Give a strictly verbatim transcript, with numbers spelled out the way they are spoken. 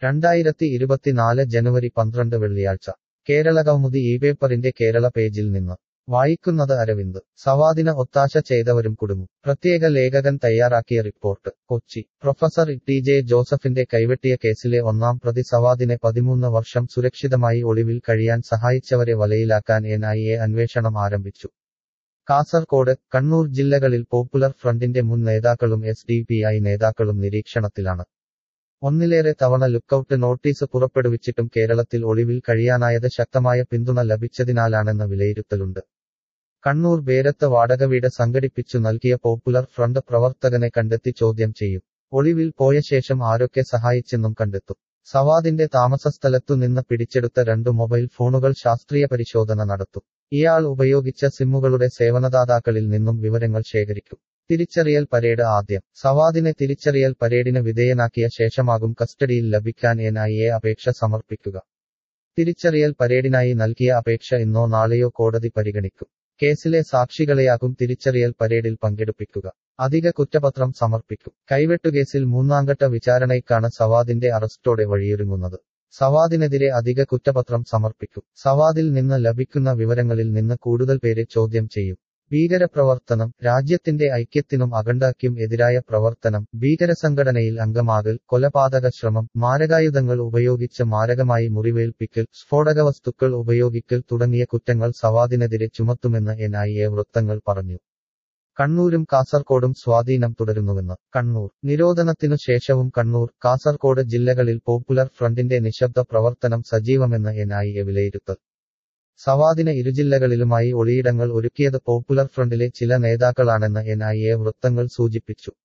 രണ്ടായിരത്തി ഇരുപത്തിനാല് ജനുവരി പന്ത്രണ്ട് വെള്ളിയാഴ്ച കേരളകൗമുദി ഈ പേപ്പറിന്റെ കേരള പേജിൽ നിന്ന് വായിക്കുന്നത് അരവിന്ദ് സവാദിന് ഒത്താശ ചെയ്തവരും കുടുങ്ങും പ്രത്യേക ലേഖകൻ തയ്യാറാക്കിയ report Kochi professor T J ജോസഫിന്റെ കൈവെട്ടിയ കേസിലെ ഒന്നാം പ്രതി സവാദിനെ പതിമൂന്ന് വർഷം സുരക്ഷിതമായി ഒളിവിൽ കഴിയാൻ സഹായിച്ചവരെ വലയിലാക്കാൻ എൻ ഐ എ അന്വേഷണം ആരംഭിച്ചു കാസർകോട് കണ്ണൂർ ജില്ലകളിൽ പോപ്പുലർ ഫ്രണ്ടിന്റെ മുൻ നേതാക്കളും എസ് ഡി പി ഐ നേതാക്കളും നിരീക്ഷണത്തിലാണ് ഒന്നിലേറെ തവണ ലുക്കൌട്ട് നോട്ടീസ് പുറപ്പെടുവിച്ചിട്ടും കേരളത്തിൽ ഒളിവിൽ കഴിയാനായത് ശക്തമായ പിന്തുണ ലഭിച്ചതിനാലാണെന്ന് വിലയിരുത്തലുണ്ട് കണ്ണൂർ ബേരത്ത് വാടകവീട് സംഘടിപ്പിച്ചു നൽകിയ പോപ്പുലർ ഫ്രണ്ട് പ്രവർത്തകനെ കണ്ടെത്തി ചോദ്യം ചെയ്യും ഒളിവിൽ പോയ ശേഷം ആരൊക്കെ സഹായിച്ചെന്നും കണ്ടെത്തും സവാദിന്റെ താമസസ്ഥലത്തു നിന്ന് പിടിച്ചെടുത്ത രണ്ട് മൊബൈൽ ഫോണുകൾ ശാസ്ത്രീയ പരിശോധന നടത്തും ഇയാൾ ഉപയോഗിച്ച സിമ്മുകളുടെ സേവനദാതാക്കളിൽ നിന്നും വിവരങ്ങൾ ശേഖരിക്കും തിരിച്ചറിയൽ പരേഡ് ആദ്യം സവാദിനെ തിരിച്ചറിയൽ പരേഡിന് വിധേയനാക്കിയ ശേഷമാകും കസ്റ്റഡിയിൽ ലഭിക്കാൻ എൻ ഐ എ അപേക്ഷ സമർപ്പിക്കുക തിരിച്ചറിയൽ പരേഡിനായി നൽകിയ അപേക്ഷ ഇന്നോ നാളെയോ കോടതി പരിഗണിക്കും കേസിലെ സാക്ഷികളെയാകും തിരിച്ചറിയൽ പരേഡിൽ പങ്കെടുപ്പിക്കുക അധിക കുറ്റപത്രം സമർപ്പിക്കും കൈവെട്ടുകേസിൽ മൂന്നാംഘട്ട വിചാരണയ്ക്കാണ് സവാദിന്റെ അറസ്റ്റോടെ വഴിയൊരുങ്ങുന്നത് സവാദിനെതിരെ അധിക കുറ്റപത്രം സമർപ്പിക്കും സവാദിൽ നിന്ന് ലഭിക്കുന്ന വിവരങ്ങളിൽ നിന്ന് കൂടുതൽ പേരെ ചോദ്യം ചെയ്യും ഭീകരപ്രവർത്തനം രാജ്യത്തിന്റെ ഐക്യത്തിനും അഖണ്ഡതയ്ക്കും എതിരായ പ്രവർത്തനം ഭീകരസംഘടനയിൽ അംഗമാകൽ കൊലപാതക ശ്രമം മാരകായുധങ്ങൾ ഉപയോഗിച്ച് മാരകമായി മുറിവേൽപ്പിക്കൽ സ്ഫോടകവസ്തുക്കൾ ഉപയോഗിക്കൽ തുടങ്ങിയ കുറ്റങ്ങൾ സവാദിനെതിരെ ചുമത്തുമെന്ന് എൻ ഐ എ വൃത്തങ്ങൾ പറഞ്ഞു കണ്ണൂരും കാസർകോടും സ്വാധീനം തുടരുന്നുവെന്ന് കണ്ണൂർ നിരോധനത്തിനു ശേഷവും കണ്ണൂർ കാസർകോട് ജില്ലകളിൽ പോപ്പുലർ ഫ്രണ്ടിന്റെ നിശബ്ദ പ്രവർത്തനം സജീവമെന്ന് എൻ ഐ എ വിലയിരുത്തൽ സവാദിന് ഇരുജില്ലകളിലുമായി ഒളിയിടങ്ങൾ ഒരുക്കിയത് പോപ്പുലർ ഫ്രണ്ടിലെ ചില നേതാക്കളാണെന്ന് എൻ ഐ എ വൃത്തങ്ങൾ സൂചിപ്പിച്ചു